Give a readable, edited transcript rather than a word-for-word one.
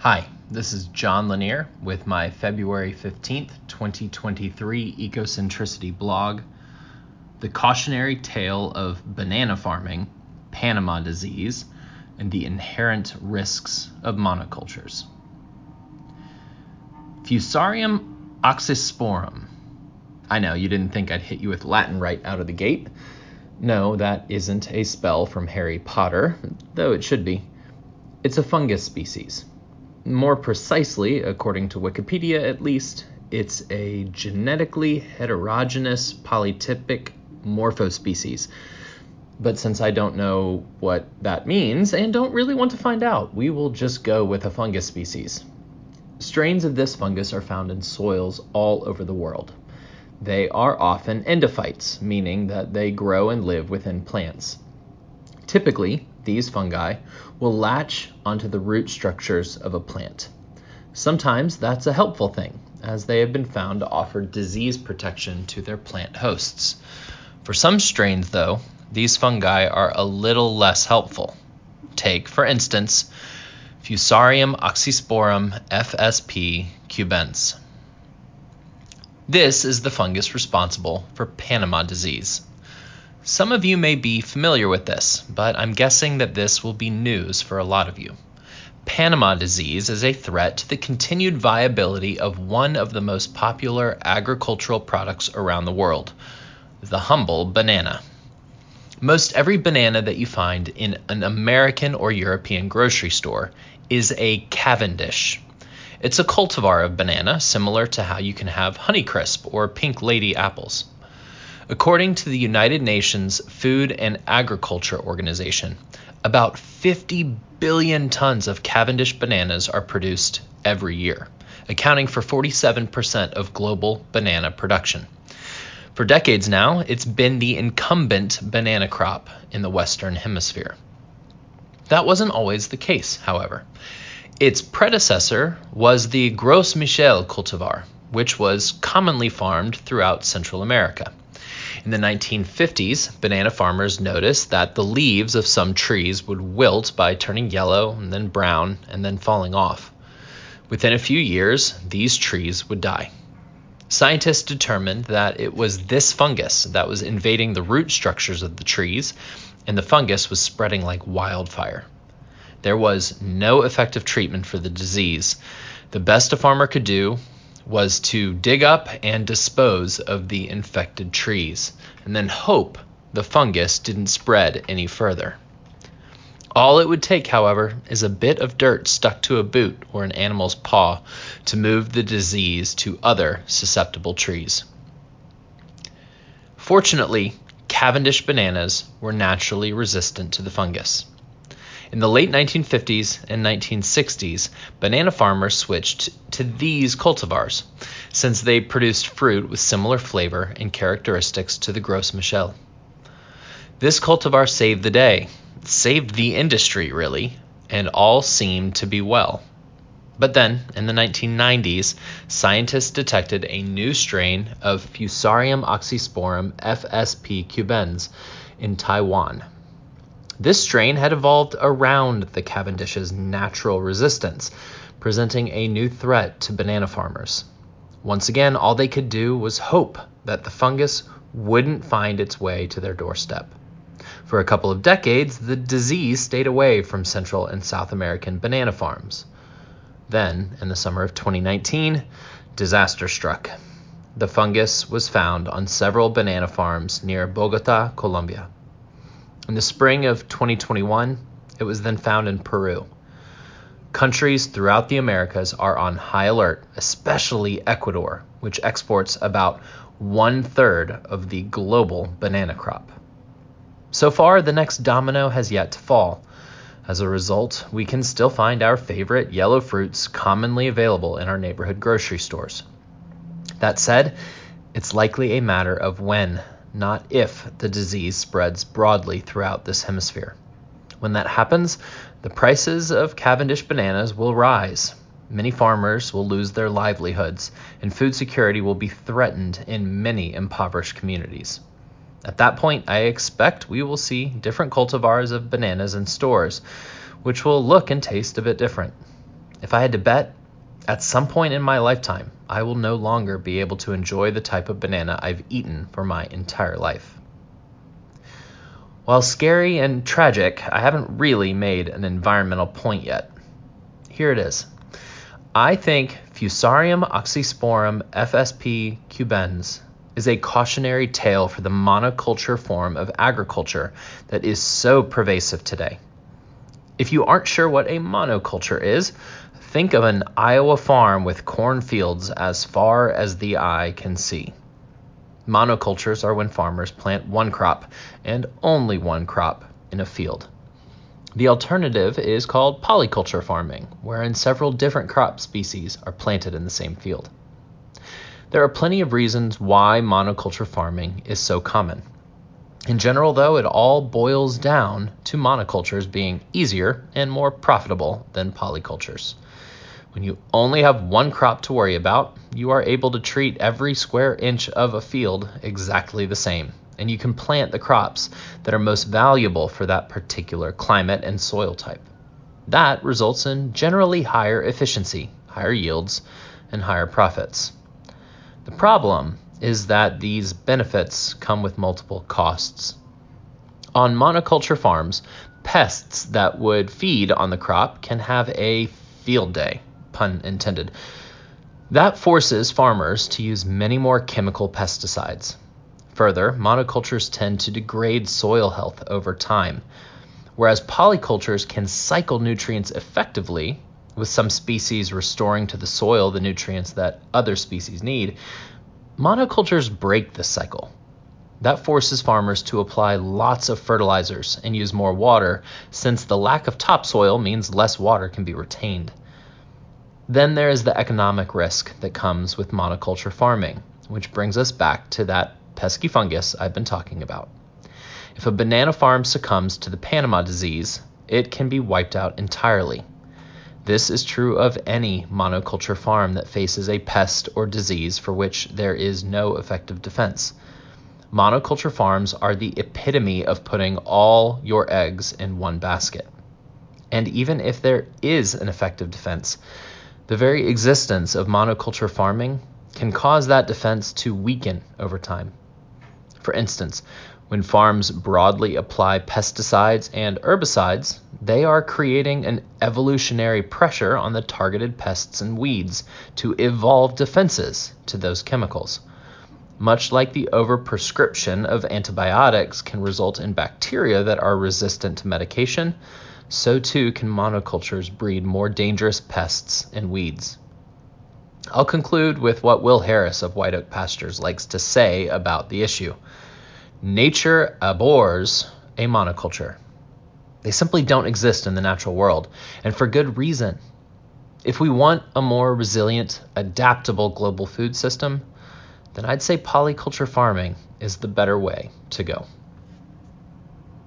Hi, this is John Lanier with my February 15th, 2023 Ecocentricity blog, The Cautionary Tale of Banana Farming, Panama Disease, and the Inherent Risks of Monocultures. Fusarium oxysporum. I know, you didn't think I'd hit you with Latin right out of the gate. No, that isn't a spell from Harry Potter, though it should be. It's a fungus species. More precisely, according to Wikipedia at least, it's a genetically heterogeneous polytypic morphospecies. But since I don't know what that means and don't really want to find out, we will just go with a fungus species. Strains of this fungus are found in soils all over the world. They are often endophytes, meaning that they grow and live within plants. Typically, these fungi will latch onto the root structures of a plant. Sometimes that's a helpful thing, as they have been found to offer disease protection to their plant hosts. For some strains, though, these fungi are a little less helpful. Take, for instance, Fusarium oxysporum FSP cubens. This is the fungus responsible for Panama disease. Some of you may be familiar with this, but I'm guessing that this will be news for a lot of you. Panama disease is a threat to the continued viability of one of the most popular agricultural products around the world, the humble banana. Most every banana that you find in an American or European grocery store is a Cavendish. It's a cultivar of banana, similar to how you can have Honeycrisp or Pink Lady apples. According to the United Nations Food and Agriculture Organization, about 50 billion tons of Cavendish bananas are produced every year, accounting for 47% of global banana production. For decades now, it's been the incumbent banana crop in the Western Hemisphere. That wasn't always the case, however. Its predecessor was the Gros Michel cultivar, which was commonly farmed throughout Central America. In the 1950s, banana farmers noticed that the leaves of some trees would wilt by turning yellow and then brown and then falling off. Within a few years, these trees would die. Scientists determined that it was this fungus that was invading the root structures of the trees, and the fungus was spreading like wildfire. There was no effective treatment for the disease. The best a farmer could do was to dig up and dispose of the infected trees, and then hope the fungus didn't spread any further. All it would take, however, is a bit of dirt stuck to a boot or an animal's paw to move the disease to other susceptible trees. Fortunately, Cavendish bananas were naturally resistant to the fungus. In the late 1950s and 1960s, banana farmers switched to these cultivars, since they produced fruit with similar flavor and characteristics to the Gros Michel. This cultivar saved the day, saved the industry really, and all seemed to be well. But then, in the 1990s, scientists detected a new strain of Fusarium oxysporum FSP cubens in Taiwan. This strain had evolved around the Cavendish's natural resistance, presenting a new threat to banana farmers. Once again, all they could do was hope that the fungus wouldn't find its way to their doorstep. For a couple of decades, the disease stayed away from Central and South American banana farms. Then, in the summer of 2019, disaster struck. The fungus was found on several banana farms near Bogota, Colombia. In the spring of 2021, it was then found in Peru. Countries throughout the Americas are on high alert, especially Ecuador, which exports about 1/3 of the global banana crop. So far, the next domino has yet to fall. As a result, we can still find our favorite yellow fruits commonly available in our neighborhood grocery stores. That said, it's likely a matter of when, not if, the disease spreads broadly throughout this hemisphere. When that happens, the prices of Cavendish bananas will rise. Many farmers will lose their livelihoods, and food security will be threatened in many impoverished communities. At that point, I expect we will see different cultivars of bananas in stores, which will look and taste a bit different. If I had to bet, at some point in my lifetime, I will no longer be able to enjoy the type of banana I've eaten for my entire life. While scary and tragic, I haven't really made an environmental point yet. Here it is. I think Fusarium oxysporum FSP cubens is a cautionary tale for the monoculture form of agriculture that is so pervasive today. If you aren't sure what a monoculture is, think of an Iowa farm with cornfields as far as the eye can see. Monocultures are when farmers plant one crop and only one crop in a field. The alternative is called polyculture farming, wherein several different crop species are planted in the same field. There are plenty of reasons why monoculture farming is so common. In general, though, it all boils down to monocultures being easier and more profitable than polycultures. When you only have one crop to worry about, you are able to treat every square inch of a field exactly the same, and you can plant the crops that are most valuable for that particular climate and soil type. That results in generally higher efficiency, higher yields, and higher profits. The problem is that these benefits come with multiple costs. On monoculture farms, pests that would feed on the crop can have a field day, pun intended. That forces farmers to use many more chemical pesticides. Further, monocultures tend to degrade soil health over time, whereas polycultures can cycle nutrients effectively, with some species restoring to the soil the nutrients that other species need. Monocultures break this cycle. That forces farmers to apply lots of fertilizers and use more water, since the lack of topsoil means less water can be retained. Then there is the economic risk that comes with monoculture farming, which brings us back to that pesky fungus I've been talking about. If a banana farm succumbs to the Panama disease, it can be wiped out entirely. This is true of any monoculture farm that faces a pest or disease for which there is no effective defense. Monoculture farms are the epitome of putting all your eggs in one basket. And even if there is an effective defense, the very existence of monoculture farming can cause that defense to weaken over time. For instance, when farms broadly apply pesticides and herbicides, they are creating an evolutionary pressure on the targeted pests and weeds to evolve defenses to those chemicals. Much like the overprescription of antibiotics can result in bacteria that are resistant to medication, so too can monocultures breed more dangerous pests and weeds. I'll conclude with what Will Harris of White Oak Pastures likes to say about the issue. Nature abhors a monoculture. They simply don't exist in the natural world, and for good reason. If we want a more resilient, adaptable global food system, then I'd say polyculture farming is the better way to go.